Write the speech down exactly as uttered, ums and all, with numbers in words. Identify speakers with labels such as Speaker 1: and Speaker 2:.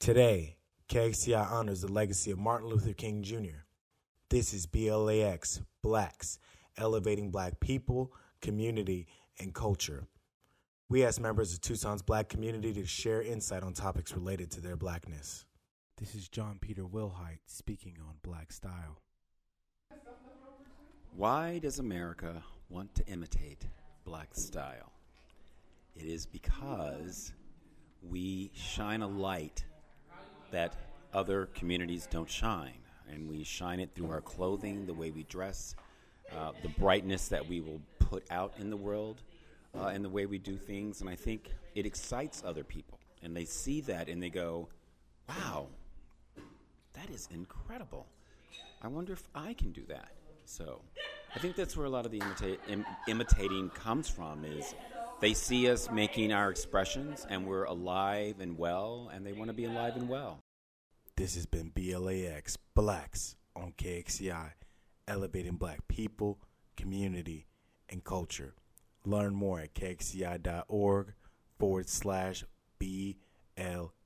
Speaker 1: Today, K X C I honors the legacy of Martin Luther King Junior This is B L A X, Blacks, elevating Black people, community, and culture. We ask members of Tucson's Black community to share insight on topics related to their Blackness. This is John Peter Wilhite speaking on Black Style.
Speaker 2: Why does America want to imitate Black style? It is because we shine a light that other communities don't shine, and we shine it through our clothing, the way we dress, uh, the brightness that we will put out in the world, uh, and the way we do things. And I think it excites other people, and they see that and they go, wow, that is incredible. I wonder if I can do that. So I think that's where a lot of the imita- im- imitating comes from, is they see us making our expressions and we're alive and well, and they want to be alive and well.
Speaker 1: This has been B L A X, Blacks on K X C I, elevating Black people, community, and culture. Learn more at kxci.org forward slash BLAX.